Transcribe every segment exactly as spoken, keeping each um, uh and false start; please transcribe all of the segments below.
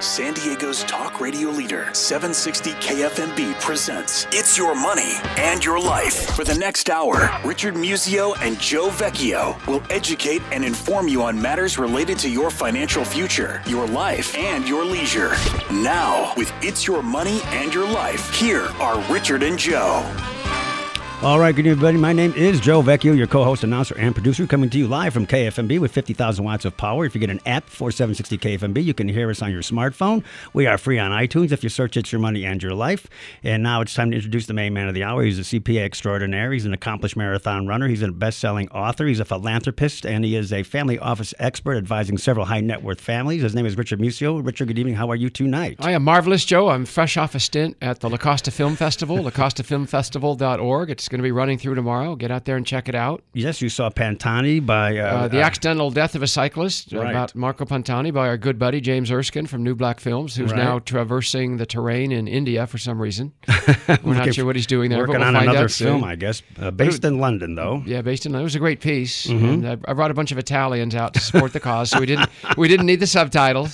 San Diego's talk radio leader, seven sixty K F M B presents It's Your Money and Your Life. For the next hour, Richard Musio and Joe Vecchio will educate and inform you on matters related to your financial future, your life, and your leisure. Now, with It's Your Money and Your Life, here are Richard and Joe. All right, good evening, everybody. My name is Joe Vecchio, your co-host, announcer, and producer, coming to you live from K F M B with fifty thousand watts of power. If you get an app for seven sixty K F M B, you can hear us on your smartphone. We are free on iTunes if you search It's Your Money and Your Life. And now it's time to introduce the main man of the hour. He's a C P A extraordinaire. He's an accomplished marathon runner. He's a best-selling author. He's a philanthropist, and he is a family office expert advising several high-net-worth families. His name is Richard Musio. Richard, good evening. How are you tonight? I am marvelous, Joe. I'm fresh off a stint at the La Costa Film Festival, la costa film festival dot org. It's going to be running through tomorrow. Get out there and check it out. Yes, you saw Pantani by... Uh, uh, the uh, Accidental Death of a Cyclist, right. about Marco Pantani by our good buddy James Erskine from New Black Films, who's right. now traversing the terrain in India for some reason. We're not sure what he's doing there, working but we'll on find another out film, soon. I guess, uh, based in London, though. Yeah, based in London. It was a great piece. Mm-hmm. And I, I brought a bunch of Italians out to support the cause, so we didn't we didn't need the subtitles.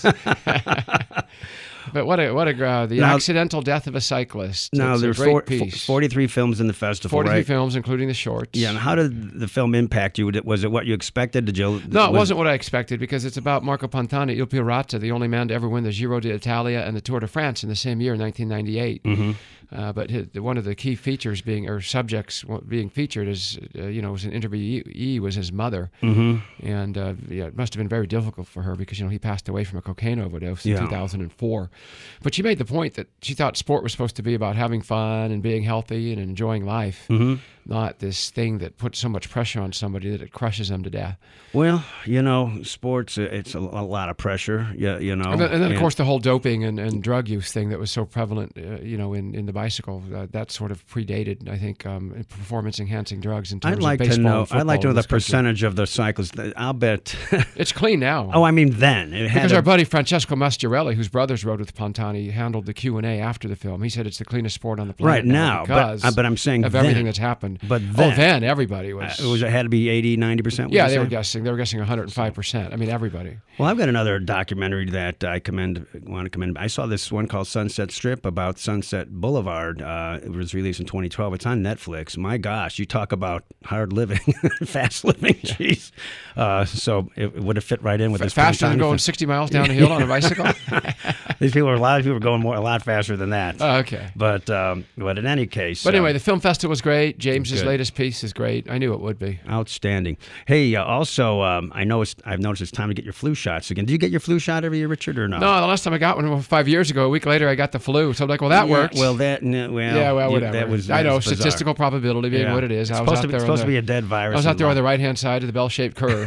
But what a what a uh, the now, Accidental Death of a Cyclist. Now it's there's a great four, piece. forty-three films in the festival, forty-three right? films, including the shorts. Yeah, and how did the film impact you? Was it what you expected? Did you? No, it was, wasn't what I expected because it's about Marco Pantani, Il Pirata, the only man to ever win the Giro d'Italia and the Tour de France in the same year, nineteen ninety-eight. Mm-hmm. Uh, but his, one of the key features being, or subjects being featured is, uh, you know, was an interviewee was his mother. Mm-hmm. And uh, yeah, it must have been very difficult for her because, you know, he passed away from a cocaine overdose in yeah. two thousand four. But she made the point that she thought sport was supposed to be about having fun and being healthy and enjoying life, mm-hmm. not this thing that puts so much pressure on somebody that it crushes them to death. Well, you know, sports, it's a, a lot of pressure, yeah, you know. And then, and then and, of course, the whole doping and, and drug use thing that was so prevalent, uh, you know, in, in the bicycle, uh, that sort of predated, I think, um, performance-enhancing drugs in terms I'd like of baseball to know. and football I'd like to know in the this country. percentage of the cyclists. I'll bet. It's clean now. Oh, I mean then. It had because a, our buddy Francesco Masciarelli, whose brothers rode with Pantani, handled the Q and A after the film. He said it's the cleanest sport on the planet right now, because but, uh, but I'm saying of then, everything that's happened. But then, oh, then everybody was. Uh, it was. It had to be eighty, ninety percent. Yeah, they were guessing. They were guessing one hundred five percent. I mean, everybody. Well, I've got another documentary that I commend. Want to commend. I saw this one called Sunset Strip about Sunset Boulevard. Uh, it was released in twenty twelve. It's on Netflix. My gosh, you talk about hard living, fast living. Jeez. Uh, so it, it would have fit right in with F- this. Faster than going sixty miles down a hill on a bicycle. These people, a lot of people were going more, a lot faster than that. Oh, okay. But um, but in any case. But anyway, uh, the film festival was great. James's good. latest piece is great. I knew it would be. Outstanding. Hey, uh, also, um, I know it's, I've noticed it's time to get your flu shots again. Do you get your flu shot every year, Richard, or no? No, the last time I got one was five years ago. A week later, I got the flu. So I'm like, well, that yeah, worked. Well, that, no, well, yeah, well, you, whatever. that was, that I know, was bizarre. statistical probability being yeah. what it is. It's I was supposed, out to be, there it's supposed the, to be a dead virus. I was out there on the right-hand side of the bell-shaped curve.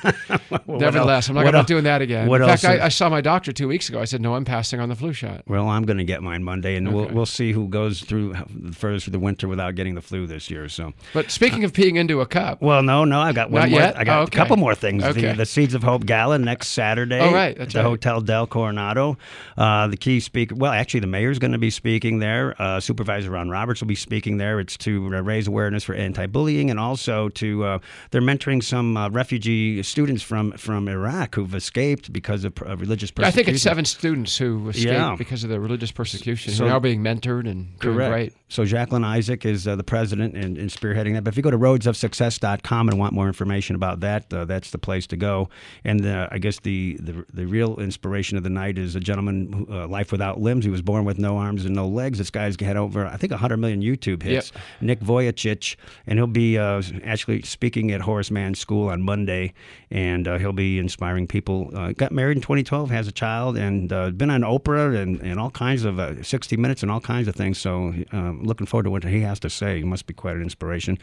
But well, nevertheless, I'm like, what I'm else, not doing that again. What In fact, else I, I saw my doctor two weeks ago. I said, no, I'm passing on the flu shot. Well, I'm going to get mine Monday, and Okay. we'll we'll see who goes through furthest through the winter without getting the flu this year. So, But speaking of peeing into a cup. well, no, no, I got one Not more. yet? I got Oh, a okay. couple more things. Okay. The, the Seeds of Hope Gala next Saturday. Oh, right, that's at the right. Hotel Del Coronado. Uh, the key speaker. Well, actually, the mayor's going to be speaking there. Uh, Supervisor Ron Roberts will be speaking there. It's to uh, raise awareness for anti-bullying and also to uh, they're mentoring some uh, refugee students from from Iraq who've escaped because of uh, religious persecution. I think it's seven students who escaped Yeah. because of the religious persecution So- who are now being mentored and doing Correct. great. So Jacqueline Isaac is uh, the president and, and spearheading that. But if you go to roads of success dot com and want more information about that, uh, that's the place to go. And uh, I guess the, the the real inspiration of the night is a gentleman, who, uh, life without limbs. He was born with no arms and no legs. This guy's had over, I think, one hundred million YouTube hits. Yep. Nick Vujicic, and he'll be uh, actually speaking at Horace Mann School on Monday, and uh, he'll be inspiring people. Uh, got married in twenty twelve, has a child, and uh, been on Oprah and, and all kinds of uh, sixty minutes and all kinds of things. So uh, looking forward to what he has to say. He must be quite an inspiration.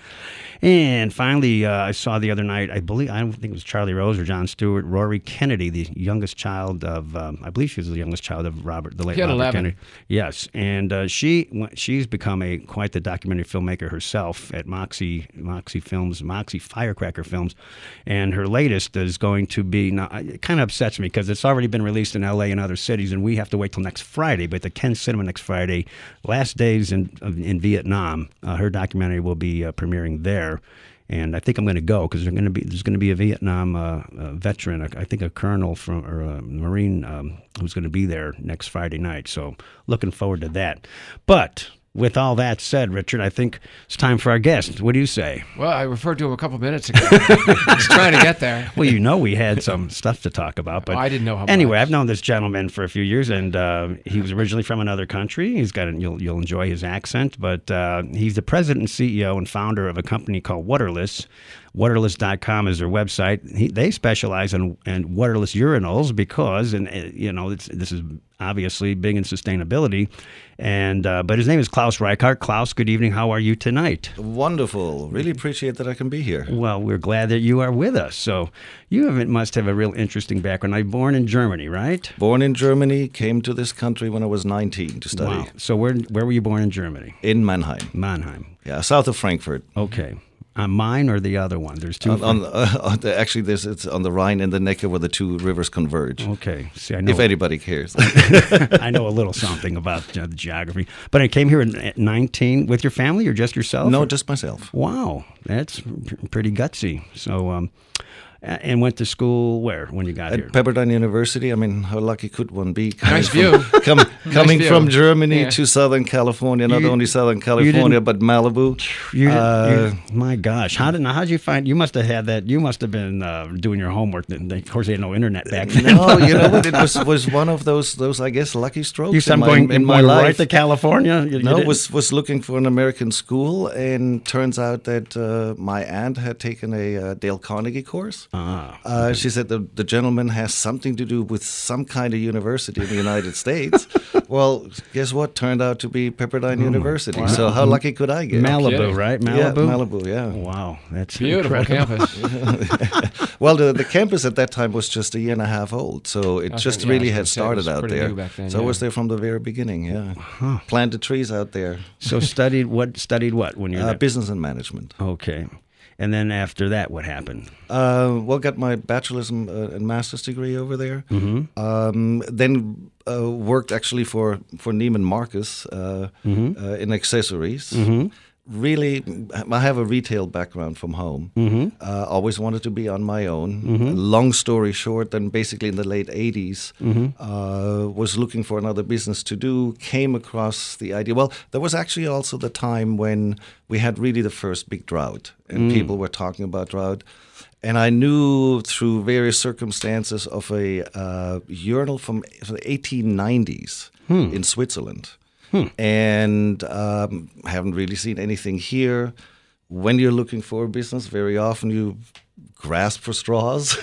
And finally, uh, I saw the other night, I believe, I don't think it was Charlie Rose or Jon Stewart, Rory Kennedy, the youngest child of, um, I believe she was the youngest child of Robert, the late He had Robert eleven. Kennedy. Yes, and uh, she she's become a quite the documentary filmmaker herself at Moxie Moxie Films, Moxie Firecracker Films, and her latest is going to be. Now, it kind of upsets me because it's already been released in L A and other cities, and we have to wait till next Friday. But the Ken Cinema next Friday, Last Days in in Vietnam, uh, her documentary will be uh, premiering there. And I think I'm going to go because going to be there's going to be a Vietnam uh, uh, veteran, I think a colonel from or a Marine um, who's going to be there next Friday night. So looking forward to that. But with all that said, Richard, I think it's time for our guest. What do you say? Well, I referred to him a couple minutes ago. I was trying to get there. Well, you know, we had some stuff to talk about, but oh, I didn't know how anyway, much. I've known this gentleman for a few years, and uh, he was originally from another country. He's got, a, you'll you'll enjoy his accent, but uh, he's the president and C E O and founder of a company called Waterless. Waterless dot com is their website. He, they specialize in, in waterless urinals because, and uh, you know, it's, this is obviously big in sustainability. And uh, but his name is Klaus Reichart. Klaus, good evening. How are you tonight? Wonderful. Really appreciate that I can be here. Well, we're glad that you are with us. So you have, must have a real interesting background. I'm born in Germany, right? Born in Germany, came to this country when I was nineteen to study. Wow. So where where were you born in Germany? In Mannheim. Mannheim. Yeah, south of Frankfurt. Okay. On mine or the other one? There's two. On, on, uh, on the, actually, there's, it's on the Rhine and the Neckar where the two rivers converge. Okay. See, I know. If anybody cares. I know a little something about uh, the geography. But I came here at nineteen with your family or just yourself? No, or? just myself. Wow. That's p- pretty gutsy. So, um, and went to school where when you got At here? Pepperdine University. I mean, how lucky could one be? Nice from, view. Come, coming view. from Germany Yeah. to Southern California, not You- only Southern you California, didn't- but Malibu. You, Uh, you, my gosh, how did how did you find? You must have had that. You must have been uh, doing your homework. Of course, they had no internet back then. No, you know what? It was, was one of those those I guess lucky strokes. You said in I'm my, going in my going life. right to California. You, you No, didn't? was was looking for an American school, and turns out that uh, my aunt had taken a uh, Dale Carnegie course. Ah, Uh, she said the, the gentleman has something to do with some kind of university in the United States. Well, guess what? Turned out to be Pepperdine University. wow. So how lucky could I get? Malibu, kidding. right? Yeah, Malibu. Malibu, yeah. Wow, that's Beautiful incredible. campus. Well, the, the campus at that time was just a year and a half old, so it Okay, just yeah, I really was had gonna say, it started was out pretty there. new back then, so I yeah. was there from the very beginning. Yeah, planted trees out there. So studied what? Studied what when you were Uh, there? business and management. Okay, and then after that, what happened? Uh, well, got my bachelor's and, uh, and master's degree over there. Mm-hmm. Um, then uh, worked actually for for Neiman Marcus uh, Mm-hmm. uh, in accessories. Mm-hmm. Really, I have a retail background from home. Mm-hmm. Uh, always wanted to be on my own. Mhm. Long story short, then basically in the late eighties, Mm-hmm. uh, was looking for another business to do. Came across the idea. Well, there was actually also the time when we had really the first big drought, and Mm. people were talking about drought. And I knew through various circumstances of a uh, urinal from the eighteen nineties Hmm. in Switzerland. Hmm. And um, haven't really seen anything here. When you're looking for a business, very often you grasp for straws.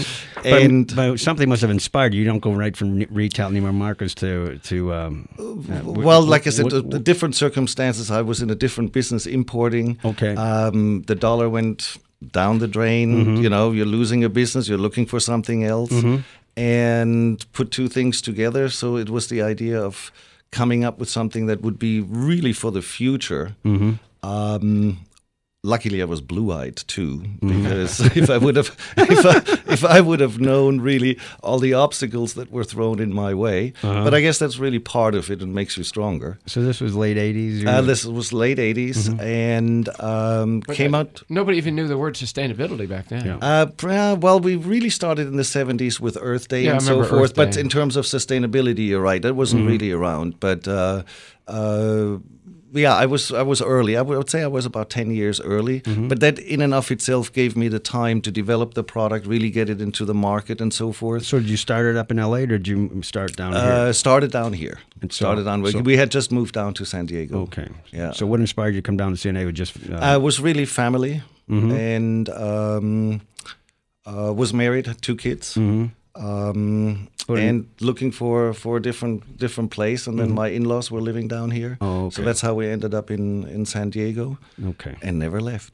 and But, but something must have inspired you. You don't go right from ne- retail Neiman Marcus to to. Um, uh, w- well, w- like I said, w- the, the different circumstances. I was in a different business importing. Okay. Um, the dollar went down the drain. Mm-hmm. You know, you're losing a business. You're looking for something else. Mm-hmm. And put two things together. So it was the idea of coming up with something that would be really for the future. Mm-hmm. Um, luckily, I was blue-eyed too, Mm-hmm. because if I would have, if I, if I would have known really all the obstacles that were thrown in my way, Uh-huh. but I guess that's really part of it and makes you stronger. So this was late eighties. Uh, this was late eighties, and um, But came that- out. Nobody even knew the word sustainability back then. Yeah. Uh, pr- well, we really started in the seventies with Earth Day Yeah, and I so remember forth. Earth But Day. in terms of sustainability, you're right. That wasn't Mm-hmm. really around. But uh, uh, yeah, I was I was early. I would say I was about ten years early. Mm-hmm. But that in and of itself gave me the time to develop the product, really get it into the market and so forth. So did you start it up in L A or did you start down here? Uh, started down here. And so- started down. so- we had just moved down to San Diego. Okay. Yeah. So what inspired you to come down to San Diego? Just uh, I was really family, Mhm. and um, uh, was married, had two kids, mhm. um, What- and looking for, for a different different place. And then my in-laws were living down here, Mm-hmm. Oh, okay. so that's how we ended up in, in San Diego, Okay. and never left.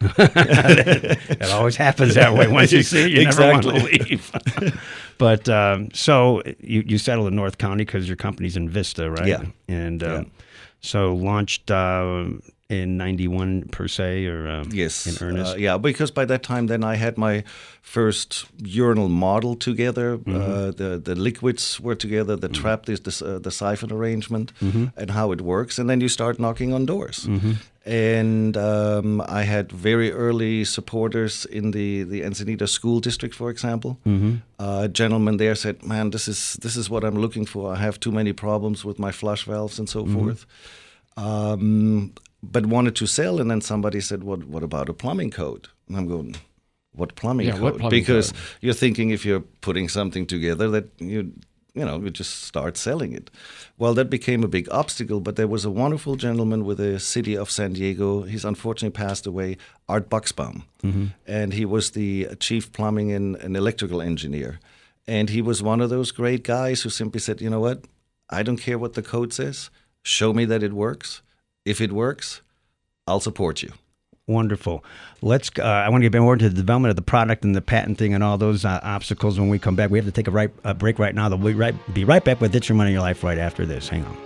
It always happens that way. Once you see it, you Exactly. never want to leave. But um, so you, you settled in North County because your company's in Vista, right? Yeah. And um, Yeah. so launched uh, in ninety-one per se, or um, Yes, in earnest. Uh, yeah, because by that time, then I had my first urinal model together. Mm-hmm. Uh, the the liquids were together. The trap is the uh, the siphon arrangement Mm-hmm. and how it works, and then you start knocking on doors. And um, I had very early supporters in the, the Encinitas School District, for example. Mm-hmm. Uh, a gentleman there said, man, this is this is what I'm looking for. I have too many problems with my flush valves and so mm-hmm. forth. Um, but wanted to sell, and then somebody said, what, what about a plumbing code? And I'm going, what plumbing yeah, code? What plumbing because code? You're thinking if you're putting something together that you you know, you just start selling it. Well, that became a big obstacle, but there was a wonderful gentleman with the city of San Diego. He's unfortunately passed away, Art Buxbaum. Mm-hmm. And he was the chief plumbing and, and electrical engineer. And he was one of those great guys who simply said, you know what, I don't care what the code says. Show me that it works. If it works, I'll support you. Wonderful. Let's. Uh, I want to get more into the development of the product and the patenting and all those uh, obstacles when we come back. We have to take a, right, a break right now. We'll be right, be right back with It's Your Money, Your Life right after this. Hang on.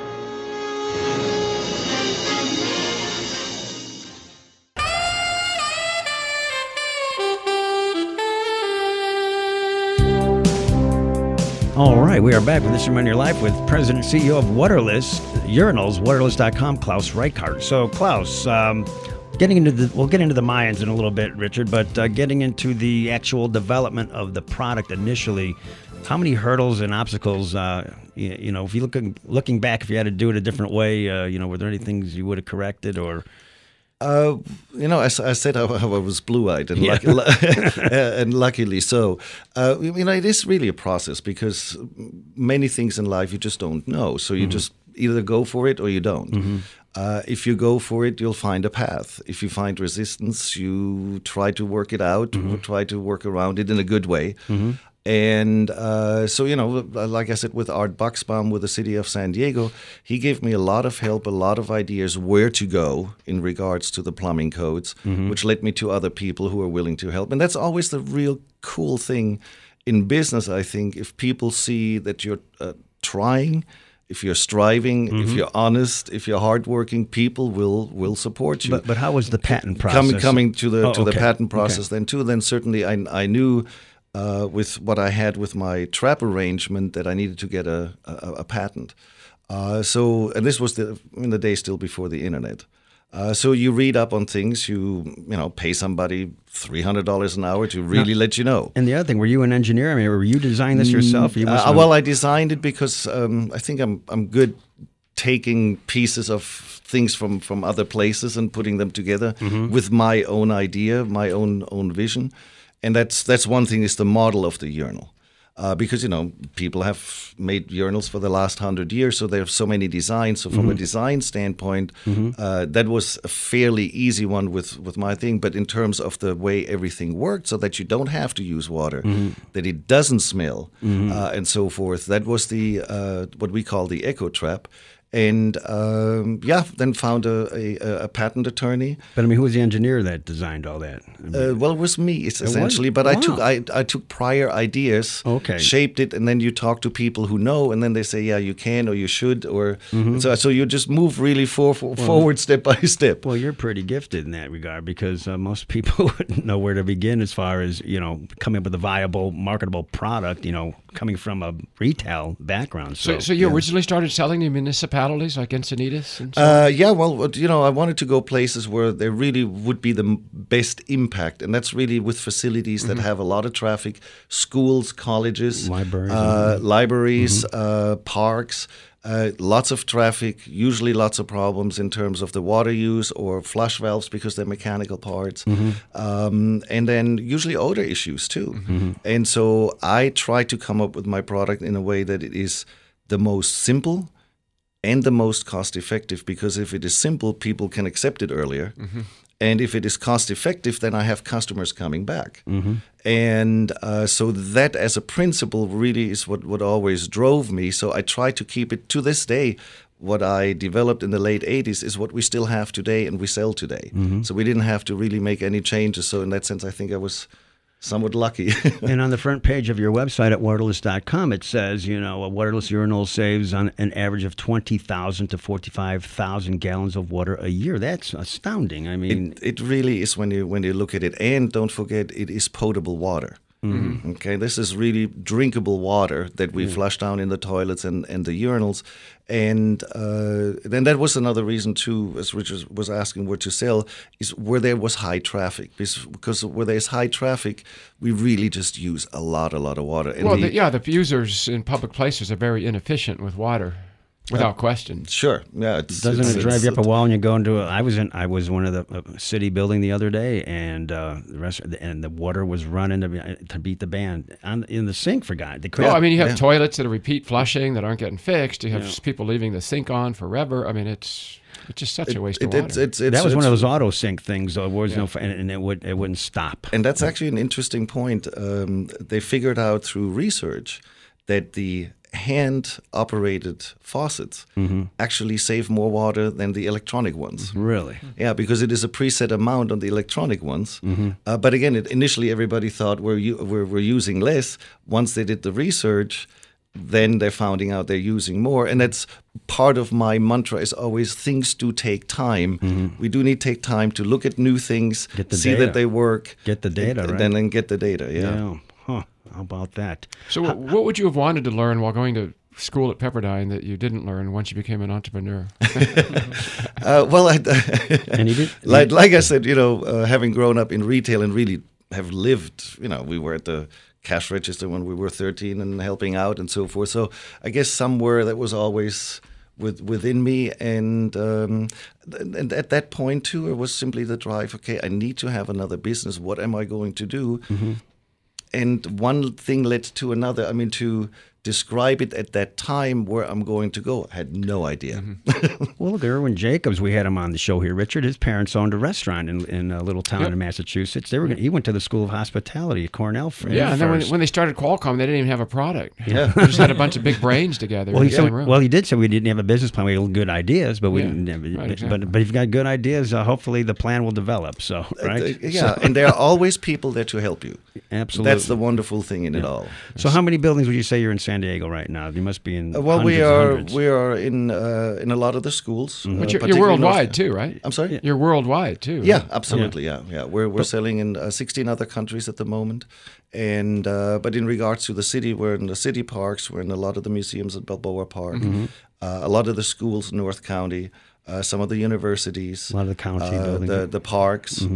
All right, we are back with This Your Money, Your Life with President and C E O of Waterless Urinals, waterless dot com, Klaus Reichart. So, Klaus, um, getting into the, we'll get into the Mayans in a little bit, Richard, but uh, getting into the actual development of the product initially, how many hurdles and obstacles, uh, you, you know, if you look looking back, if you had to do it a different way, uh, you know, were there any things you would have corrected or? Uh, you know, I, I said how, how I was blue-eyed, and, yeah. lucky, and luckily so. Uh, you know, it is really a process because many things in life you just don't know. So you mm-hmm. just either go for it or you don't. Mm-hmm. Uh, if you go for it, you'll find a path. If you find resistance, you try to work it out, mm-hmm. or try to work around it in a good way. Mm-hmm. And uh, so, you know, like I said, with Art Buxbaum, with the city of San Diego, he gave me a lot of help, a lot of ideas where to go in regards to the plumbing codes, mm-hmm. which led me to other people who are willing to help. And that's always the real cool thing in business, I think, if people see that you're uh, trying, if you're striving, mm-hmm. if you're honest, if you're hardworking, people will will support you. But, but how was the patent process? Coming, coming to the oh, to okay. the patent process okay. then too, then certainly I, I knew... Uh, with what I had with my trap arrangement, that I needed to get a, a, a patent. Uh, so, and this was the, in the day still before the internet. Uh, so you read up on things, you you know, pay somebody three hundred dollars an hour to really now, let you know. And the other thing, were you an engineer? I mean, were you designing this yourself? You uh, well, I designed it because um, I think I'm I'm good taking pieces of things from, from other places and putting them together mm-hmm. with my own idea, my own own vision. And that's that's one thing, is the model of the urinal. Uh, because, you know, people have made urinals for the last hundred years, so there are so many designs. So from mm-hmm. a design standpoint, mm-hmm. uh, that was a fairly easy one with, with my thing. But in terms of the way everything worked, so that you don't have to use water, mm-hmm. that it doesn't smell, mm-hmm. uh, and so forth, that was the uh, what we call the Echo Trap. And um, yeah, then found a, a, a patent attorney. But I mean, who was the engineer that designed all that? I mean, uh, well, it was me, it's it essentially. was? But wow. I took I, I took prior ideas, okay. shaped it, and then you talk to people who know, and then they say, yeah, you can or you should, or mm-hmm. so. So you just move really for, for, well, forward step by step. Well, you're pretty gifted in that regard, because uh, most people wouldn't know where to begin as far as, you know, coming up with a viable, marketable product. You know, coming from a retail background. So, so, so you yeah. originally started selling to municipalities like Encinitas? And so uh, yeah, well, you know, I wanted to go places where there really would be the best impact, and that's really with facilities that mm-hmm. have a lot of traffic, schools, colleges, libraries, uh, mm-hmm. libraries uh, parks, uh, lots of traffic, usually lots of problems in terms of the water use or flush valves because they're mechanical parts, mm-hmm. um, and then usually odor issues too. Mm-hmm. And so I try to come up with my product in a way that it is the most simple and the most cost-effective, because if it is simple, people can accept it earlier. Mm-hmm. And if it is cost-effective, then I have customers coming back. Mm-hmm. And uh, so that as a principle really is what, what always drove me. So I try to keep it to this day. What I developed in the late eighties is what we still have today and we sell today. Mm-hmm. So we didn't have to really make any changes. So in that sense, I think I was somewhat lucky. And on the front page of your website at waterless dot com, it says, you know, a waterless urinal saves on an average of twenty thousand to forty-five thousand gallons of water a year. That's astounding. I mean, it, it really is when you when you look at it. And don't forget, it is potable water. Mm-hmm. Okay, this is really drinkable water that we mm. flush down in the toilets and, and the urinals. And uh, then that was another reason too, as Richard was asking where to sell, is where there was high traffic. Because, because where there's high traffic, we really just use a lot, a lot of water. And well, the, the, yeah, the users in public places are very inefficient with water. Without uh, question. Sure. Yeah. It's, Doesn't it's, it drive it's, you up a wall when you go into a, I was in I was one of the uh, city building the other day, and uh, the rest and the water was running to, to beat the band on, in the sink for God. They couldn't. Well, I mean, you have yeah. toilets that are repeat flushing that aren't getting fixed. You have yeah. people leaving the sink on forever. I mean, it's it's just such it, a waste it, of water. It's, it's, it's, that was it's, one of those auto sink things. Though, was yeah. no, and, and it would it wouldn't stop. And that's actually an interesting point. Um, they figured out through research that the hand-operated faucets mm-hmm. actually save more water than the electronic ones. Really? Yeah, because it is a preset amount on the electronic ones. Mm-hmm. Uh, but again, it, initially everybody thought we're, we're, we're using less. Once they did the research, then they're finding out they're using more. And that's part of my mantra is always things do take time. Mm-hmm. We do need to take time to look at new things, get the see data. that they work. Get the data, and, right? Then, then get the data, yeah. yeah. Huh. How about that? So How, what would you have wanted to learn while going to school at Pepperdine that you didn't learn once you became an entrepreneur? uh, well, I, and you did, like, like I said, you know, uh, having grown up in retail and really have lived, you know, we were at the cash register when we were thirteen and helping out and so forth. So I guess somewhere that was always with, within me. And, um, and at that point, too, it was simply the drive, okay, I need to have another business. What am I going to do? Mm-hmm. And one thing led to another. I mean, to describe it at that time where I'm going to go, I had no idea. Mm-hmm. Well, look, Irwin Jacobs, we had him on the show here, Richard. His parents owned a restaurant in, in a little town yep. in Massachusetts. They were gonna, he went to the School of Hospitality at Cornell. For yeah, and then when, when they started Qualcomm, they didn't even have a product. Yeah, they just had a bunch of big brains together. Well, in he, the so, same room. well, he did say we didn't have a business plan. We had good ideas, but we yeah, didn't. Have, right, exactly. But but if you've got good ideas, uh, hopefully the plan will develop. So right, uh, yeah, so, and there are always people there to help you. Absolutely, that's the wonderful thing in yeah. it all. So, how many buildings would you say you're in San Diego right now? You must be in. Uh, well, hundreds we are hundreds. we are in uh, in a lot of the schools. Mm-hmm. But uh, you're, you're worldwide North, too, right? I'm sorry. You're worldwide too. Right? Yeah, absolutely. Yeah, yeah. yeah. We're we're but, selling in uh, sixteen other countries at the moment, and uh, but in regards to the city, we're in the city parks. We're in a lot of the museums at Balboa Park, mm-hmm. uh, a lot of the schools in North County, uh, some of the universities, a lot of the county, uh, the the parks. Mm-hmm.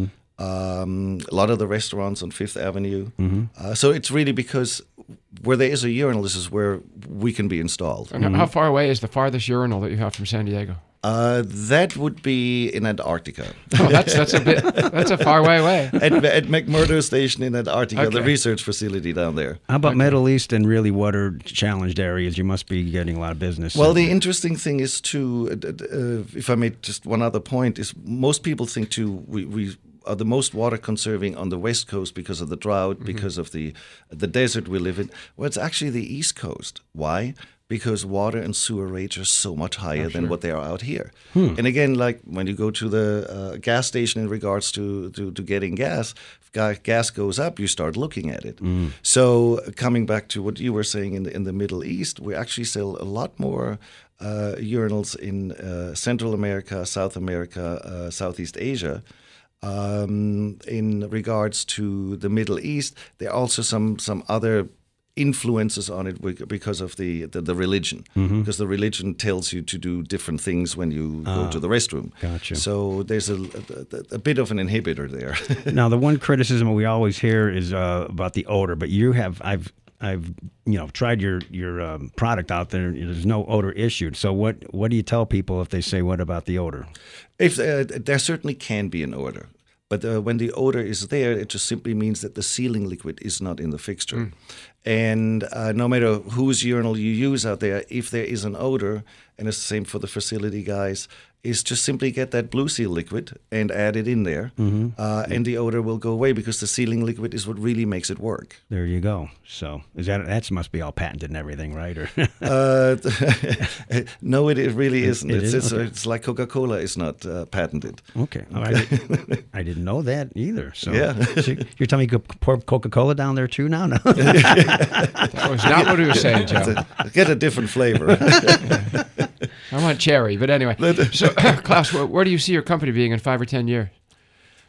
Um, a lot of the restaurants on Fifth Avenue. Mm-hmm. Uh, so it's really because where there is a urinal, this is where we can be installed. And mm-hmm. how far away is the farthest urinal that you have from San Diego? Uh, that would be in Antarctica. Oh, that's that's a bit that's a far way away. at, at McMurdo Station in Antarctica, okay. the research facility down there. How about okay. Middle East and really water challenged areas? You must be getting a lot of business. Well, the interesting thing is too, uh, if I made just one other point, is most people think too we we. are the most water conserving on the West Coast because of the drought, mm-hmm. because of the the desert we live in. Well, it's actually the East Coast. Why? Because water and sewer rates are so much higher oh, than sure. what they are out here. Hmm. And again, like when you go to the uh, gas station in regards to, to, to getting gas, if gas goes up, you start looking at it. Mm. So coming back to what you were saying in the, in the Middle East, we actually sell a lot more uh, urinals in uh, Central America, South America, uh, Southeast Asia. Um, in regards to the Middle East, there are also some some other influences on it because of the the, the religion, mm-hmm. because the religion tells you to do different things when you ah, go to the restroom. Gotcha. So there's a, a, a bit of an inhibitor there. Now, the one criticism we always hear is uh, about the odor, but you have I've I've you know tried your your um, product out there. There's no odor issued. So what what do you tell people if they say, what about the odor? If uh, there certainly can be an odor. But uh, when the odor is there, it just simply means that the sealing liquid is not in the fixture. Mm. And uh, no matter whose urinal you use out there, if there is an odor, and it's the same for the facility guys, is just simply get that Blue Seal liquid and add it in there, mm-hmm. uh, and the odor will go away because the sealing liquid is what really makes it work. There you go. So is that that must be all patented and everything, right? Or uh, no, it, it really isn't. It it's, is? it's, Okay. it's like Coca-Cola is not uh, patented. Okay, oh, I, didn't, I didn't know that either. So, yeah. so you're telling me you could pour Coca-Cola down there too now? No. That was not what he was saying, Joe. A, get a different flavor. I want cherry, but anyway. So, Klaus, where, where do you see your company being in five or ten years?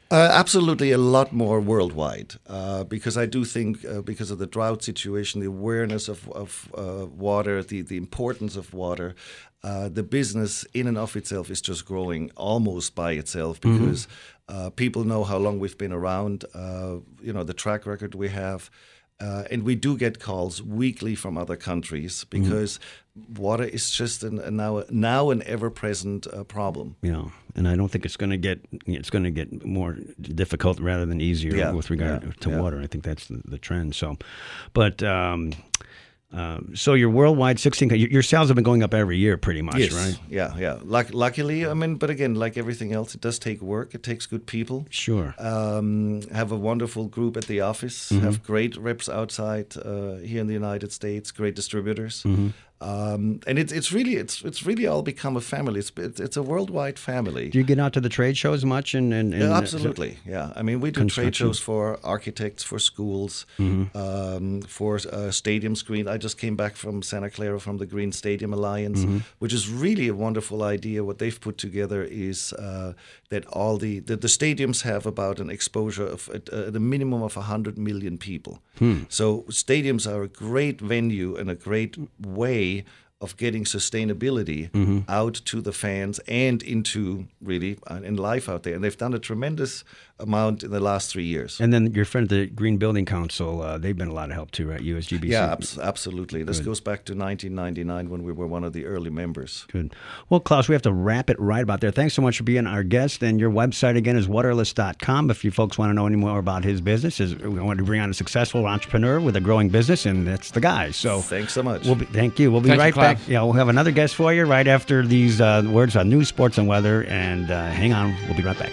Uh, absolutely, a lot more worldwide, uh, because I do think uh, because of the drought situation, the awareness of, of uh, water, the, the importance of water, uh, the business in and of itself is just growing almost by itself because mm-hmm. uh, people know how long we've been around, uh, you know, the track record we have. Uh, and we do get calls weekly from other countries because mm-hmm. water is just an, a now now an ever-present uh, problem. Yeah, and I don't think it's going to get it's going to get more difficult rather than easier yeah, with regard yeah, to yeah. water. I think that's the, the trend. So, but. Um, Um, so your worldwide sixteen, your, your sales have been going up every year pretty much, yes. right? Yeah, yeah. Luck, luckily, I mean, but again, like everything else, it does take work. It takes good people. Sure. Um, have a wonderful group at the office. Mm-hmm. Have great reps outside uh, here in the United States. Great distributors. Mm-hmm. Um, and it's it's really it's it's really all become a family. It's it's, it's a worldwide family. Do you get out to the trade shows much? And, and, and yeah, absolutely, yeah. I mean, we do trade shows for architects, for schools, mm-hmm. um, for uh, stadium screen. I just came back from Santa Clara from the Green Stadium Alliance, mm-hmm. which is really a wonderful idea. What they've put together is uh, that all the, the the stadiums have about an exposure of at, uh, the minimum of one hundred million people. Hmm. So stadiums are a great venue and a great way of getting sustainability mm-hmm. out to the fans and into really uh, in life out there. And they've done a tremendous amount in the last three years. And then your friend at the Green Building Council, uh, they've been a lot of help too, right? U S G B C. Yeah, abs- absolutely. This Good. goes back to nineteen ninety-nine when we were one of the early members. Good. Well, Klaus, we have to wrap it right about there. Thanks so much for being our guest. And your website again is waterless dot com. If you folks want to know any more about his business, is we want to bring on a successful entrepreneur with a growing business, and that's the guy. So thanks so much. We'll be, thank you. We'll be thank right you, back. Yeah, we'll have another guest for you right after these uh, words on news, sports, and weather. And uh, hang on, we'll be right back.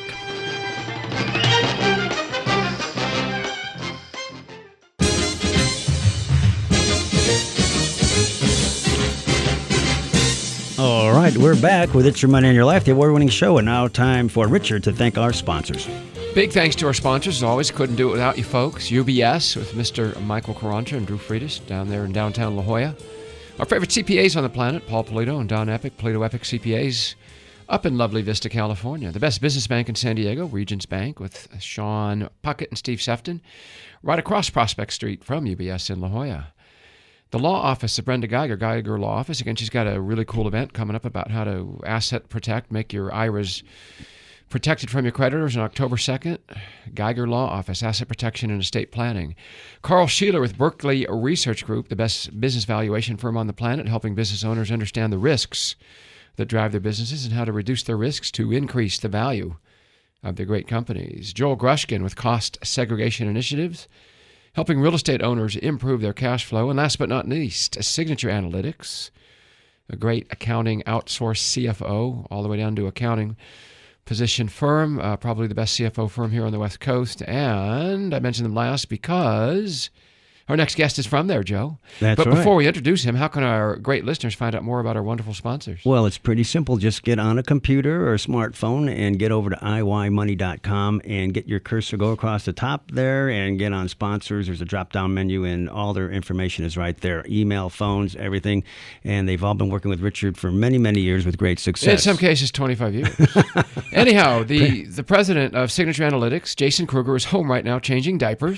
All right, we're back with It's Your Money in Your Life, the award-winning show, and now time for Richard to thank our sponsors. Big thanks to our sponsors. As always, couldn't do it without you folks. U B S with Mister Michael Carrancha and Drew Freitas down there in downtown La Jolla. Our favorite C P As on the planet, Paul Polito and Don Epic, Polito Epic C P As, up in lovely Vista, California. The best business bank in San Diego, Regions Bank, with Sean Puckett and Steve Sefton, right across Prospect Street from U B S in La Jolla. The law office of Brenda Geiger, Geiger Law Office. Again, she's got a really cool event coming up about how to asset protect, make your I R As protected from your creditors on October second. Geiger Law Office, Asset Protection and Estate Planning. Carl Sheeler with Berkeley Research Group, the best business valuation firm on the planet, helping business owners understand the risks that drive their businesses and how to reduce their risks to increase the value of their great companies. Joel Grushkin with Cost Segregation Initiatives, helping real estate owners improve their cash flow. And last but not least, Signature Analytics, a great accounting outsourced C F O, all the way down to accounting position firm, uh, probably the best C F O firm here on the West Coast. And I mentioned them last because our next guest is from there, Joe. That's but right. before we introduce him, how can our great listeners find out more about our wonderful sponsors? Well, it's pretty simple. Just get on a computer or a smartphone and get over to I Y money dot com and get your cursor, go across the top there and get on sponsors. There's a drop-down menu and all their information is right there. Email, phones, everything. And they've all been working with Richard for many, many years with great success. In some cases, twenty-five years. Anyhow, the, the president of Signature Analytics, Jason Kruger, is home right now changing diapers.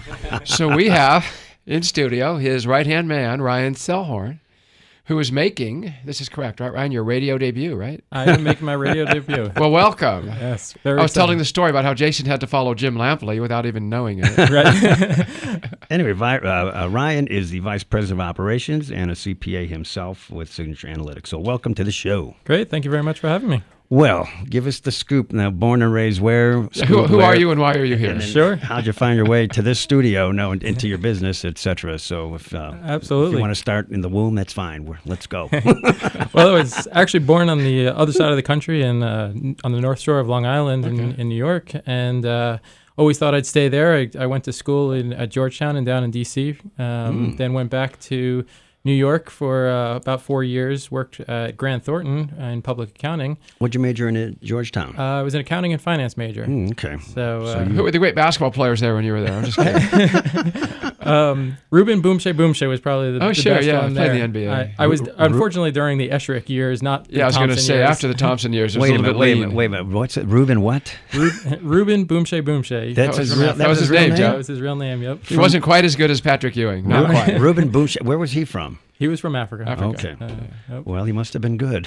So we have in studio his right-hand man, Ryan Selhorn, who is making, this is correct, right, Ryan, your radio debut, right? I am making my radio debut. Well, welcome. Yes, very I was exciting. telling the story about how Jason had to follow Jim Lampley without even knowing it. Right. Anyway, Vi- uh, uh, Ryan is the Vice President of Operations and a C P A himself with Signature Analytics. So welcome to the show. Great. Thank you very much for having me. Well, give us the scoop now. Born and raised where? Who, schooled who where, are you and why are you here? and then Sure. How'd you find your way to this studio? No, and into your business, et cetera. So if, uh, Absolutely. if you want to start in the womb, that's fine. We're, let's go. Well, I was actually born on the other side of the country in, uh, on the North Shore of Long Island in, Okay. in New York, and uh, always thought I'd stay there. I, I went to school in, at Georgetown and down in D C, um, Mm. then went back to New York for uh, about four years, worked at Grant Thornton in public accounting. What'd you major in at Georgetown? Uh, I was an accounting and finance major. Mm, okay. So, uh, So who were the great basketball players there when you were there? I'm just kidding. um, Ruben Boomshay Boomshay was probably the, Oh, the sure, best yeah, one played there. in the N B A. I, I was unfortunately during the Esherick years, not the Yeah, I was going to Thompson say years. after the Thompson years, it was Wait a a little minute, wait a bit minute, lean. wait a minute. What's it? Ruben what? Ru- Ruben Boomshay Boomshay. That's That was his from real, Af- that that was was his his real name, name? That was his real name. Yep. He wasn't quite as good as Patrick Ewing. Not Ruben, quite. Ruben Boomshay. Where was he from? He was from Africa. Africa. Okay. Uh, yep. Well, he must have been good.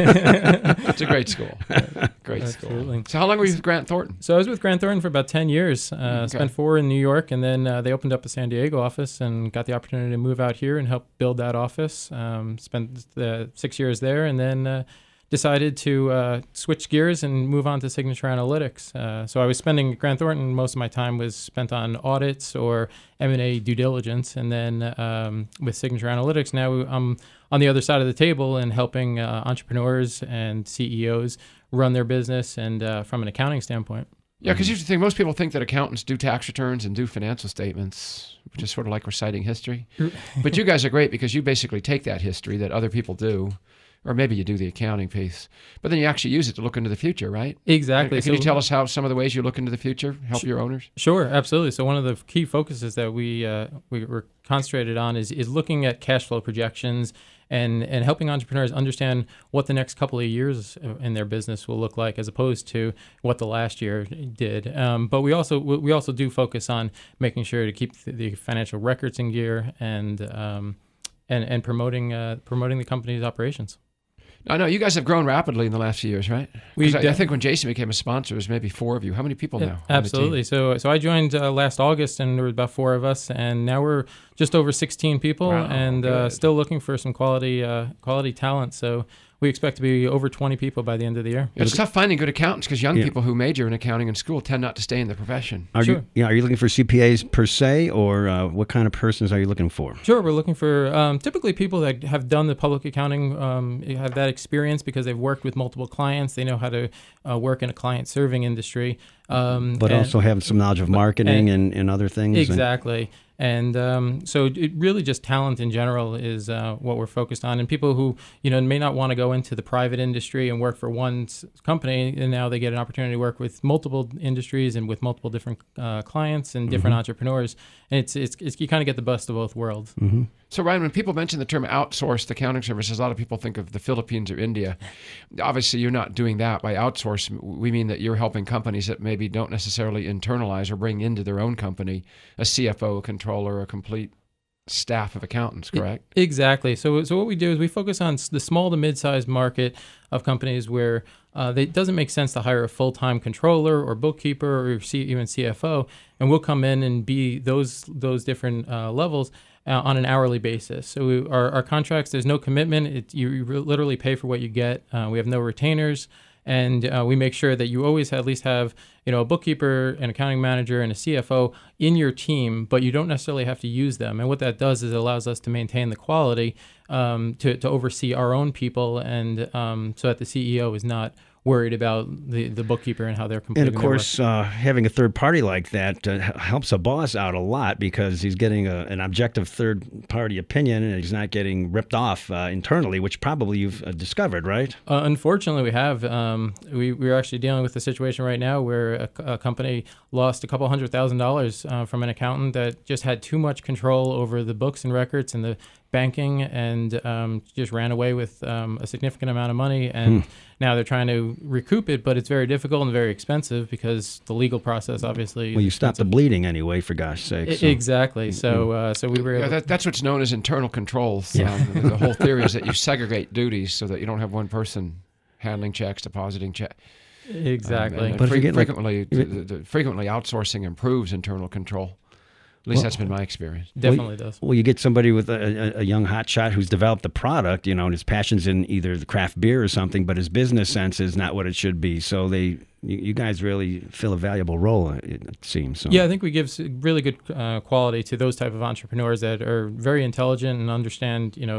It's a great school. Great Absolutely. school. So how long were you with Grant Thornton? So I was with Grant Thornton for about ten years. Uh, Okay. Spent four in New York, and then uh, they opened up a San Diego office and got the opportunity to move out here and help build that office. Um, spent uh, six years there, and then uh, decided to uh, switch gears and move on to Signature Analytics. Uh, so I was spending at Grant Thornton, most of my time was spent on audits or M and A due diligence. And then um, with Signature Analytics, now I'm on the other side of the table and helping uh, entrepreneurs and C E Os run their business and uh, from an accounting standpoint. Yeah, because here's the thing. Most people think that accountants do tax returns and do financial statements, which is sort of like reciting history. But you guys are great because you basically take that history that other people do, or maybe you do the accounting piece, but then you actually use it to look into the future, right? Exactly. Can you tell us how some of the ways you look into the future help your owners? Sure, absolutely. So one of the key focuses that we uh, we were concentrated on is is looking at cash flow projections and and helping entrepreneurs understand what the next couple of years in their business will look like, as opposed to what the last year did. Um, but we also we also do focus on making sure to keep the, the financial records in gear and um, and and promoting uh, promoting the company's operations. I know you guys have grown rapidly in the last few years, right? We 'Cause I, I def- think when Jason became a sponsor, it was maybe four of you. How many people Yeah, now? on the team? absolutely. So, so I joined uh, last August, and there were about four of us, and now we're just over sixteen people, Wow, and uh, good. still looking for some quality, uh, quality talent. So, we expect to be over twenty people by the end of the year. It's tough finding good accountants because young Yeah. people who major in accounting in school tend not to stay in the profession. Are Sure. you? Yeah. Are you looking for C P As per se, or uh, what kind of persons are you looking for? Sure, we're looking for um, typically people that have done the public accounting, um, have that experience because they've worked with multiple clients. They know how to uh, work in a client-serving industry, um, But and- also have some knowledge of marketing and, and other things. and- Exactly. And um, so it really just talent in general is uh, what we're focused on. And people who, you know, may not want to go into the private industry and work for one s- company, and now they get an opportunity to work with multiple industries and with multiple different uh, clients and different entrepreneurs. And it's, it's, it's you kind of get the best of both worlds. So, Ryan, when people mention the term outsourced accounting services, a lot of people think of the Philippines or India. Obviously, you're not doing that by outsource. We mean that you're helping companies that maybe don't necessarily internalize or bring into their own company a C F O, a controller, a complete staff of accountants, correct? Exactly. So, so what we do is we focus on s- the small to mid-sized market of companies where uh, they- it doesn't make sense to hire a full-time controller or bookkeeper or C, even C F O, and we'll come in and be those those different uh, levels uh, on an hourly basis. So we, our, our contracts, there's no commitment. It, you, you re- literally pay for what you get. Uh, we have no retainers. And uh, we make sure that you always at least have, you know, a bookkeeper, an accounting manager, and a C F O in your team, but you don't necessarily have to use them. And what that does is it allows us to maintain the quality, um, to, to oversee our own people, and um, so that the C E O is not worried about the, the bookkeeper and how they're And completing of their work. course, uh, having a third party like that uh, h- helps a boss out a lot because he's getting a, an objective third party opinion and he's not getting ripped off uh, internally, which probably you've uh, discovered, right? Uh, unfortunately, we have. Um, we, we're actually dealing with a situation right now where a, a company lost a couple hundred thousand dollars uh, from an accountant that just had too much control over the books and records and the banking, and um, just ran away with um, a significant amount of money. And Hmm. now they're trying to recoup it, but it's very difficult and very expensive because the legal process, obviously. Well, you is stop the expensive. bleeding anyway, for gosh sake. I- so- Exactly. So, uh, so we were Yeah, able. that, that's what's known as internal controls. Yeah. Um, the, the whole theory is that you segregate duties so that you don't have one person handling checks, depositing checks. Exactly. and But if you fre- get, like- frequently, the, the, frequently outsourcing improves internal control. At least Well- that's been my experience. Definitely does. Well, you get somebody with a, a, a young hotshot who's developed the product, you know, and his passion's in either the craft beer or something, but his business sense is not what it should be. So they, you, you guys really fill a valuable role, it, it seems. So. Yeah, I think we give s- really good uh, quality to those type of entrepreneurs that are very intelligent and understand, you know,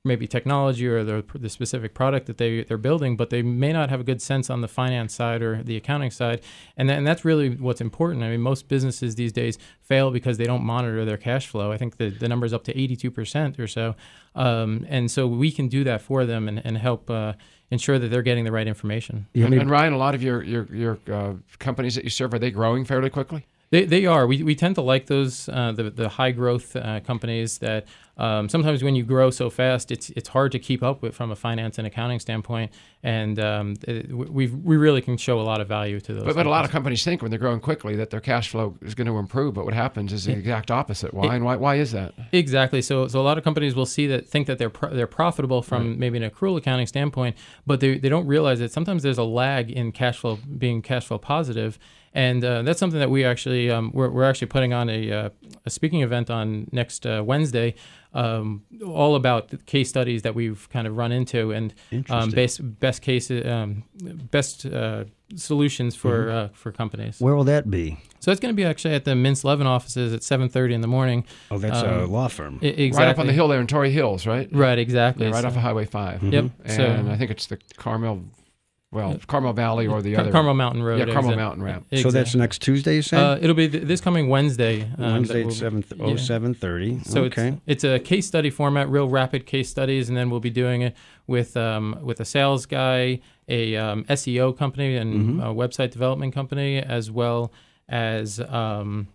maybe technology or the, the specific product that they, they're building, but they may not have a good sense on the finance side or the accounting side. And, that, and that's really what's important. I mean, most businesses these days fail because they don't monitor their cash flow. I think the, the number is up to eighty-two percent or so. Um, and so we can do that for them and, and help uh, ensure that they're getting the right information. Yeah, and, and Ryan, a lot of your, your, your uh, companies that you serve, are they growing fairly quickly? They they are. We we tend to like those uh, the the high growth uh, companies that um, sometimes when you grow so fast, it's it's hard to keep up with from a finance and accounting standpoint. And um, it, we we really can show a lot of value to those. But, but a lot of companies think when they're growing quickly that their cash flow is going to improve. But what happens is the exact opposite. Why it, and why why is that? Exactly. So so a lot of companies will see that think that they're pro- they're profitable from right. maybe an accrual accounting standpoint, but they they don't realize that sometimes there's a lag in cash flow being cash flow positive. And uh, that's something that we actually um, we're, we're actually putting on a, uh, a speaking event on next uh, Wednesday, um, all about the case studies that we've kind of run into and um, best best cases, um, best uh, solutions for mm-hmm. uh, for companies. Where will that be? So it's going to be actually at the Mintz Levin offices at seven thirty in the morning. Oh, that's um, a law firm. I- exactly. Right up on the hill there in Torrey Hills, right? Right, exactly. Yeah, right so, off of Highway five. Mm-hmm. Yep. And so, I think it's the Carmel. Well, Carmel Valley or the Car- other... Carmel Mountain Road. Yeah, Carmel exit. Mountain Ramp. Exactly. So that's next Tuesday, you said? Uh, it'll be th- this coming Wednesday. Um, Wednesday we'll, at seven th- oh, yeah. seven thirty. So okay. it's, it's a case study format, real rapid case studies, and then we'll be doing it with um, with a sales guy, a um, S E O company, and Mm-hmm. a website development company, as well as um,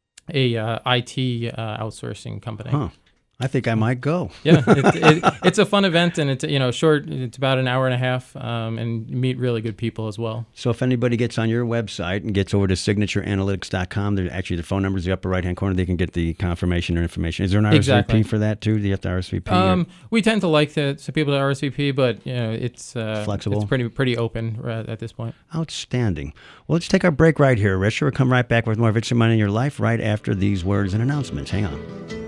a uh, I T uh, outsourcing company. Huh. I think I might go. Yeah, it, it, it's a fun event, and it's you know short. It's about an hour and a half, um, and you meet really good people as well. So if anybody gets on your website and gets over to signature analytics dot com, there actually the phone number is the upper right hand corner. They can get the confirmation or information. Is there an R S V P Exactly. for that too? Do you have to R S V P? Um, we tend to like the so people to R S V P, but you know it's uh, Flexible. It's pretty pretty open uh, at this point. Outstanding. Well, let's take our break right here, Richard. We'll come right back with more of It's Your Money in Your Life right after these words and announcements. Hang on.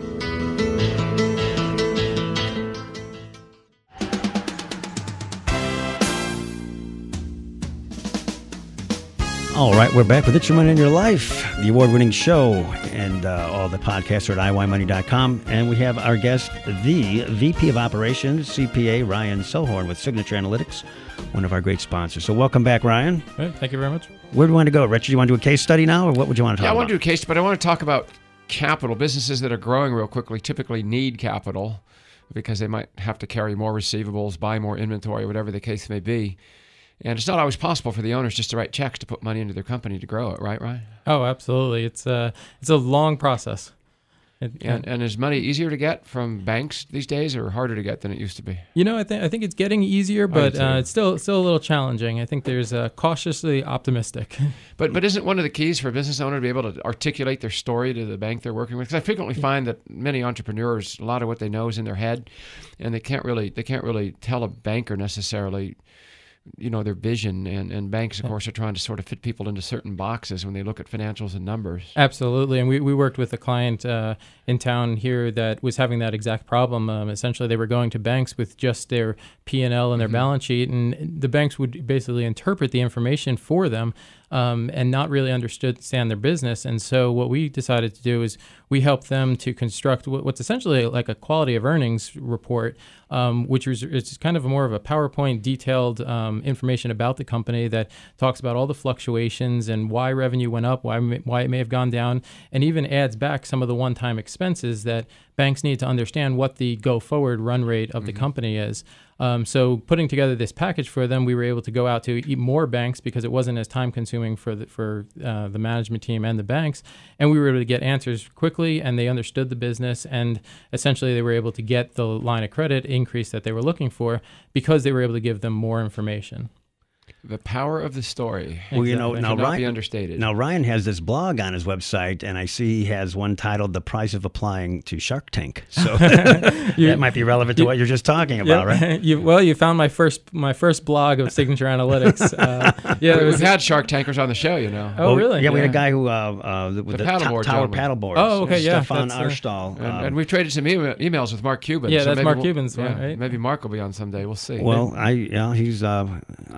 All right, we're back with It's Your Money in Your Life, the award-winning show, and uh, all the podcasts are at I Y money dot com. And we have our guest, the V P of Operations, C P A, Ryan Sohorn with Signature Analytics, one of our great sponsors. So welcome back, Ryan. Right, thank you very much. Where do you want to go, Richard? You want to do a case study now, or what would you want to talk Yeah, I about? want to do a case, but I want to talk about capital. Businesses that are growing real quickly typically need capital because they might have to carry more receivables, buy more inventory, whatever the case may be. And it's not always possible for the owners just to write checks to put money into their company to grow it, right, Ryan? Oh, absolutely. It's a it's a long process. It, And, and is money easier to get from banks these days, or harder to get than it used to be? You know, I think I think it's getting easier, but too. uh, it's still still a little challenging. I think there's uh, cautiously optimistic. But but isn't one of the keys for a business owner to be able to articulate their story to the bank they're working with? Because I frequently find that many entrepreneurs, a lot of what they know is in their head, and they can't really they can't really tell a banker necessarily, you know, their vision. And, and banks, of course, are trying to sort of fit people into certain boxes when they look at financials and numbers. Absolutely, and we, we worked with a client uh, in town here that was having that exact problem. Um, essentially, they were going to banks with just their P and L and their mm-hmm. balance sheet, and the banks would basically interpret the information for them um, and not really understand their business. And so what we decided to do is we helped them to construct what's essentially like a quality of earnings report, um, which is it's kind of more of a PowerPoint detailed um, information about the company that talks about all the fluctuations and why revenue went up, why why it may have gone down, and even adds back some of the one-time expenses that banks need to understand what the go-forward run rate of mm-hmm. the company is. Um, so putting together this package for them, we were able to go out to eat more banks because it wasn't as time-consuming for the, for uh, the management team and the banks, and we were able to get answers quickly, and they understood the business, and essentially they were able to get the line of credit increase that they were looking for because they were able to give them more information. The power of the story. Well, you know, It now cannot Ryan, be understated. now Ryan has this blog on his website, and I see he has one titled "The Price of Applying to Shark Tank." So that might be relevant to you, what you're just talking about, yeah, right? You, well, you found my first my first blog of Signature Analytics. Uh, yeah, We- it was, We've had Shark Tankers on the show, you know. Oh, Well, really? Yeah, we had Yeah. a guy who uh, uh, with The the, paddleboard to- tower gentleman. paddleboards. Oh, okay, yeah, Stefan that's, uh, Arstal. And, um, and we've traded some e- emails with Mark Cuban. Yeah, so that's maybe Mark we'll- Cuban's one, yeah, right? Maybe Mark will be on someday. We'll see. well, I yeah, he's. Uh, I'll talk. Well,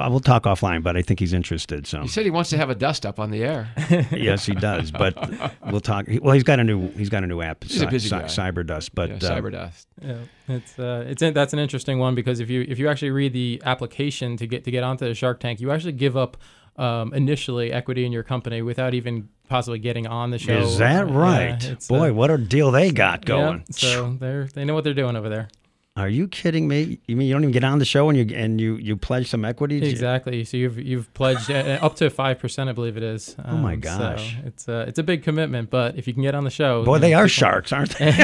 Well, we'll talk offline, but I think he's interested. So He said he wants to have a dust up on the air. yes, he does. But we'll talk. Well, he's got a new he's got a new app. He's a busy guy. Cyberdust. But Yeah, uh, Cyberdust. Yeah, it's uh, it's that's an interesting one because if you if you actually read the application to get to get onto the Shark Tank, you actually give up um, initially equity in your company without even possibly getting on the show. Is that right? Yeah, it's, Boy, uh, what a deal they got going. Yeah, so they're they know what they're doing over there. Are you kidding me? You mean you don't even get on the show and you and you, you pledge some equity? Exactly. So you've you've pledged uh, up to five percent, I believe it is. Um, Oh my gosh. So it's uh, it's a big commitment, but if you can get on the show, Boy, you they know, are people- sharks, aren't they?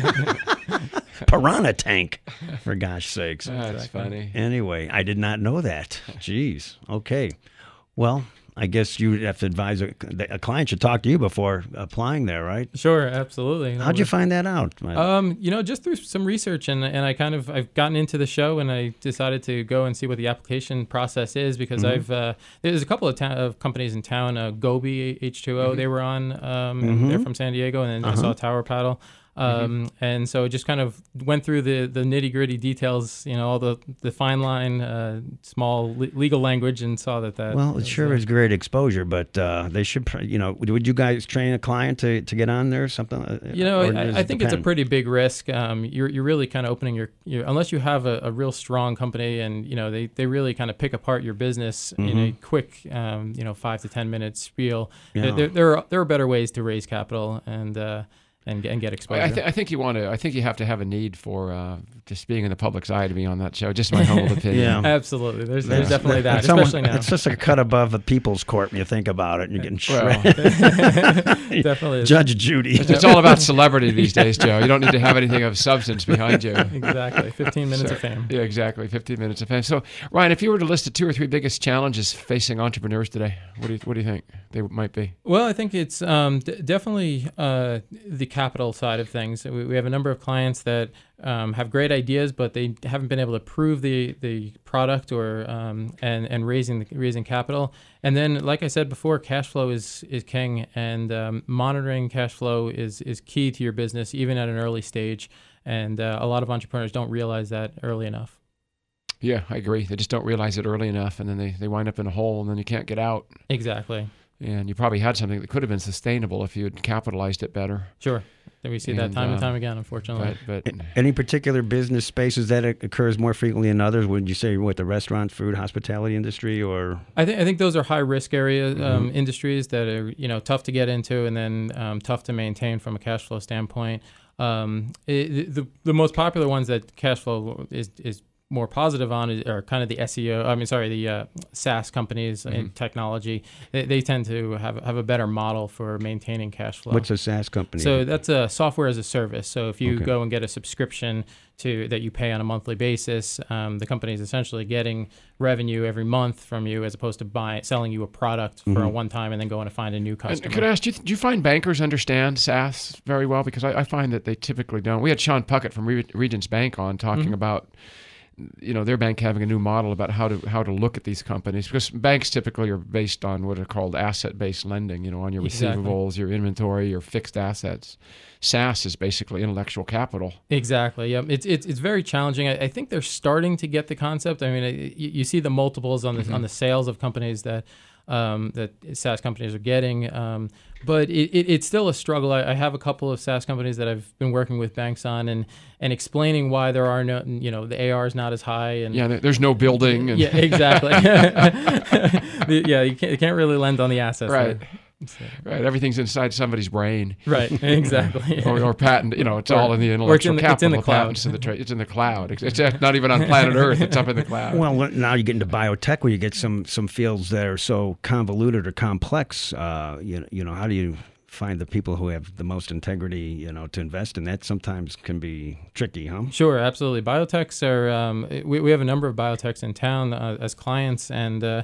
Piranha tank, for gosh sakes. That's funny. Anyway, I did not know that. Jeez. Okay. Well, I guess you have to advise a, a client should talk to you before applying there, right? Sure, absolutely. You know, How'd you we're- find that out? Um, you know, just through some research, and and I kind of I've gotten into the show, and I decided to go and see what the application process is because Mm-hmm. I've uh, there's a couple of, ta- of companies in town, uh, Gobi H two O, Mm-hmm. they were on, um, they're from San Diego, and then I Uh-huh. saw Tower Paddle. Um, and so it just kind of went through the, the nitty gritty details, you know, all the, the fine line, uh, small le- legal language, and saw that that. Well, it was, sure uh, is great exposure, but uh, they should, pr- you know, would would you guys train a client to, to get on there or something? uh, You know, Or does I, I it think it's a depend? pretty big risk. Um, you're you're really kind of opening your, your unless you have a, a real strong company, and you know they, they really kind of pick apart your business in a quick, um, you know, five to ten minute spiel. Yeah. There, there there are there are better ways to raise capital and uh, and get, and get exposure. I, th- I think you want to. I think you have to have a need for uh, just being in the public's eye to be on that show. Just my humble opinion. Yeah. Absolutely, there's there's definitely that, It's almost- especially now. It's just a cut above the people's court when you think about it, and you're getting Well, shredded. Definitely is. Judge Judy. it's all about celebrity these days, Joe. You don't need to have anything of substance behind you. Exactly, fifteen minutes of So- fame. Yeah, exactly. fifteen minutes of fame. So, Ryan, if you were to list the two or three biggest challenges facing entrepreneurs today, what do you what do you think they might be? Well, I think it's um, d- definitely uh, the capital side of things. We, we have a number of clients that um, have great ideas, but they haven't been able to prove the, the product or um, and and raising the, raising capital. And then, like I said before, cash flow is is king, and um, monitoring cash flow is is key to your business, even at an early stage. And uh, a lot of entrepreneurs don't realize that early enough. Yeah, I agree. They just don't realize it early enough, and then they, they wind up in a hole, and then you can't get out. Exactly. And you probably had something that could have been sustainable if you had capitalized it better. Sure. And we see that And, time and um, time again, unfortunately. But, but Any particular business spaces that it occurs more frequently than others? Would you say what the restaurant, food, hospitality industry, or I think I think those are high risk area um, industries that are you know tough to get into and then um, tough to maintain from a cash flow standpoint. Um, it, the the most popular ones that cash flow is is more positive on is, are kind of the S E O. I mean, sorry, the uh, SaaS companies in technology. They, they tend to have have a better model for maintaining cash flow. what's a SaaS company? So that's a software as a service. So if you Okay. go and get a subscription to that you pay on a monthly basis, um, the company is essentially getting revenue every month from you, as opposed to buy selling you a product for a one time and then going to find a new And customer. could I ask, do you, do you find bankers understand SaaS very well? Because I, I find that they typically don't. We had Sean Puckett from Re- Regents Bank on talking about, you know, their bank having a new model about how to how to look at these companies, because banks typically are based on what are called asset-based lending, you know, on your Exactly. receivables, your inventory, your fixed assets. SaaS is basically intellectual capital. Exactly. Yeah, it's it's it's very challenging. I, I think they're starting to get the concept. I mean, I- you, you see the multiples on the on the sales of companies that um, that SaaS companies are getting, um, but it, it, it's still a struggle. I, I have a couple of SaaS companies that I've been working with banks on, and and explaining why there are no, you know, the A R is not as high, and Yeah, there- there's no building. And, yeah, exactly. The- yeah, you can't, you can't really lend on the assets. Right. there. So- Right, everything's inside somebody's brain. right. Exactly. Or, or patent, you know, it's all in the Or it's intellectual in the- capital. it's in the cloud. patents and the tra- it's in the cloud. It's, it's not even on planet Earth. It's up in the cloud. well, what- now you get into biotech where you get some some fields that are so convoluted or complex. Uh, you know, you know, how do you find the people who have the most integrity, you know, to invest in that? Sometimes can be tricky, huh? Sure, absolutely. Biotechs are. Um, we we have a number of biotechs in town uh, as clients, and uh,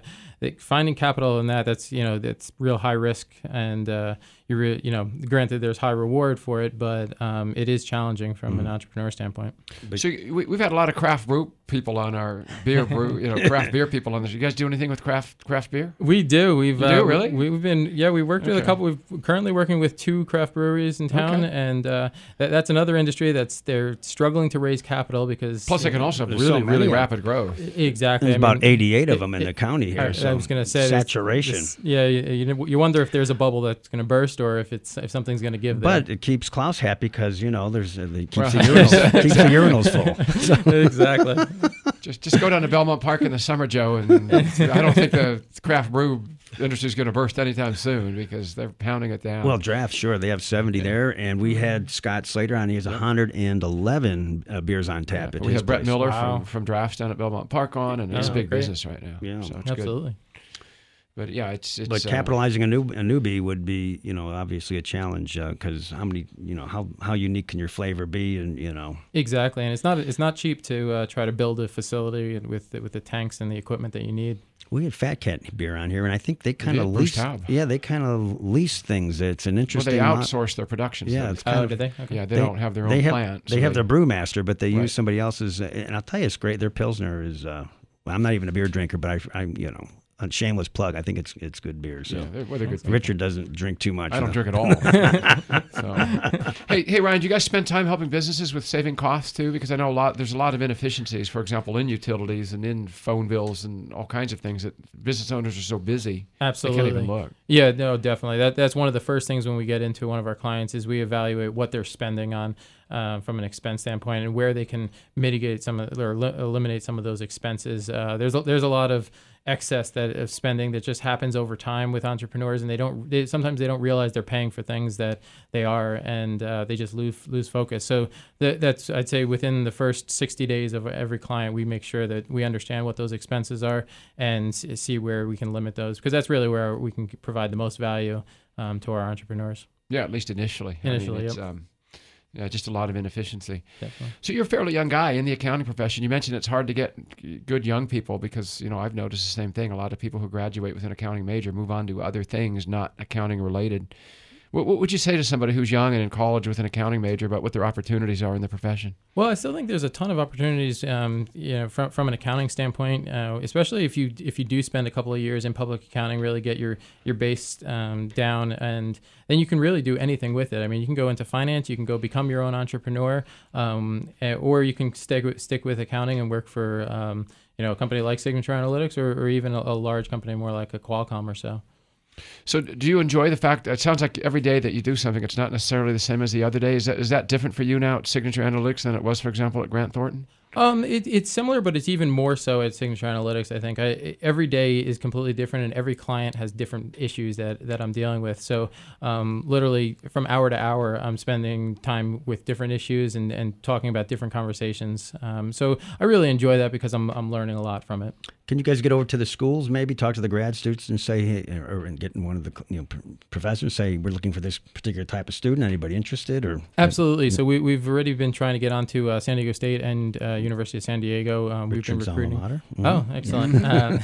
that finding capital in that, that's, you know, that's real high risk, and uh, you re- you know, granted there's high reward for it, but um, it is challenging from mm. an entrepreneur standpoint. So we, we've had a lot of craft brew people on our beer brew, you know, craft beer people on this. You guys do anything with craft craft beer? We do. We've you do uh, really? We, we've been yeah. We worked with okay. a couple. We're currently working with two craft breweries in town, okay. and uh, that, that's another industry that's they're struggling to raise capital because plus they can also have really so really of, rapid growth. Exactly. There's I about mean, eighty-eight it, of them in it, the county here. I, so I was going to say saturation. This, this, yeah, you, you wonder if there's a bubble that's going to burst or if it's if something's going to give. But there. It keeps Klaus happy because you know there's uh, it keeps, the urinals, keeps the urinals full. So. Exactly. Just just go down to Belmont Park in the summer, Joe, and, and I don't think the craft brew industry is going to burst anytime soon because they're pounding it down. Well, draft, sure, they have seventy yeah. there, and we had Scott Slater on. He has one hundred eleven uh, beers on tap. Yeah, at we his have Brett place. Miller wow. from from drafts down at Belmont Park on, and it's oh, a big great. business right now. Yeah, so it's absolutely. Good. But yeah, it's it's. But uh, capitalizing a new a newbie would be, you know, obviously a challenge because uh, how many, you know, how how unique can your flavor be, and you know. Exactly, and it's not it's not cheap to uh, try to build a facility with with the tanks and the equipment that you need. We had Fat Cat beer on here, and I think they kind of yeah, lease. Taub. Yeah, they kind of lease things. It's an interesting. Well, they outsource their production. Yeah, studies. it's kind oh, of, did they? Okay. Yeah, they, they don't have their own they have, plant. They so have they, their brewmaster, but they right. use somebody else's. Uh, and I'll tell you, it's great. Their Pilsner is. Uh, well, I'm not even a beer drinker, but I, I you know. A shameless plug. I think it's it's good beer. So yeah, they're, well, they're good people. Richard doesn't drink too much. I don't though. drink at all. so. Hey, hey, Ryan, do you guys spend time helping businesses with saving costs too? Because I know a lot. There's a lot of inefficiencies, for example, in utilities and in phone bills and all kinds of things that business owners are so busy. Absolutely. They can't even look. Yeah, no, definitely. That that's one of the first things when we get into one of our clients is we evaluate what they're spending on. Uh, from an expense standpoint, and where they can mitigate some of, or li- eliminate some of those expenses. Uh, there's a, there's a lot of excess that of spending that just happens over time with entrepreneurs, and they don't. They, sometimes they don't realize they're paying for things that they are, and uh, they just lose lose focus. So th- that's I'd say within the first sixty days of every client, we make sure that we understand what those expenses are and s- see where we can limit those, because that's really where we can provide the most value um, to our entrepreneurs. Yeah, at least initially. Initially, I mean, it's, yep. um, Yeah, just a lot of inefficiency. Definitely. So you're a fairly young guy in the accounting profession. You mentioned it's hard to get good young people because, you know, I've noticed the same thing. A lot of people who graduate with an accounting major move on to other things, not accounting related. What, what would you say to somebody who's young and in college with an accounting major about what their opportunities are in the profession? Well, I still think there's a ton of opportunities, um, you know, from from an accounting standpoint, uh, especially if you if you do spend a couple of years in public accounting, really get your your base um, down, and then you can really do anything with it. I mean, you can go into finance, you can go become your own entrepreneur, um, or you can stick with, stick with accounting and work for um, you know a company like Signature Analytics, or, or even a, a large company more like a Qualcomm or so. So do you enjoy the fact, it sounds like every day that you do something, it's not necessarily the same as the other day. Is that is that different for you now at Signature Analytics than it was, for example, at Grant Thornton? Um, it, it's similar, but it's even more so at Signature Analytics. I think I, every day is completely different, and every client has different issues that, that I'm dealing with. So, um, literally from hour to hour, I'm spending time with different issues and, and talking about different conversations. Um, so I really enjoy that because I'm I'm learning a lot from it. Can you guys get over to the schools, maybe talk to the grad students and say, hey, or and get in one of the you know professors, say we're looking for this particular type of student. Anybody interested? Or absolutely. So we we've already been trying to get onto uh, San Diego State and uh, University of San Diego. Um, we've been recruiting. Mm-hmm. Oh, excellent. uh,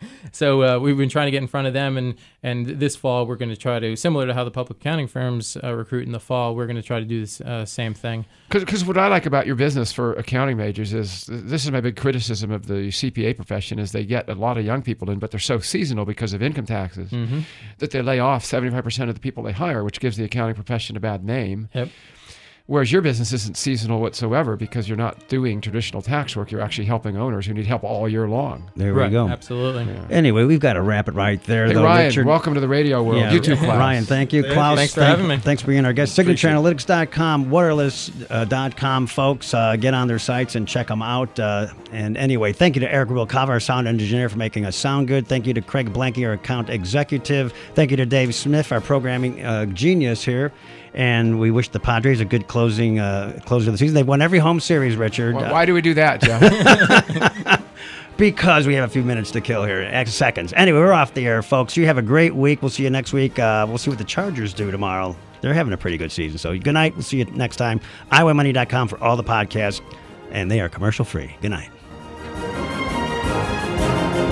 so uh, we've been trying to get in front of them, and and this fall we're going to try to, similar to how the public accounting firms uh, recruit in the fall, we're going to try to do this uh, same thing. Because what I like about your business for accounting majors is, this is my big criticism of the C P A profession, is they get a lot of young people in, but they're so seasonal because of income taxes mm-hmm. that they lay off seventy-five percent of the people they hire, which gives the accounting profession a bad name. Yep. Whereas your business isn't seasonal whatsoever because you're not doing traditional tax work. You're actually helping owners who need help all year long. There right, we go. Absolutely. Yeah. Anyway, we've got to wrap it right there. Hey, though, Ryan, Richard. welcome to the radio world. Yeah, You too, Klaus. Ryan, thank you. Klaus, thanks for thank, having me. Thanks for being our guest. signature analytics dot com, wireless dot com, folks. Uh, get on their sites and check them out. Uh, and anyway, thank you to Eric Wilcava, our sound engineer, for making us sound good. Thank you to Craig Blanky, our account executive. Thank you to Dave Smith, our programming uh, genius here. And we wish the Padres a good closing uh, close of the season. They've won every home series, Richard. Well, why do we do that, Jeff? Because we have a few minutes to kill here. X seconds. Anyway, we're off the air, folks. You have a great week. We'll see you next week. Uh, we'll see what the Chargers do tomorrow. They're having a pretty good season. So good night. We'll see you next time. I W A money dot com for all the podcasts. And they are commercial free. Good night.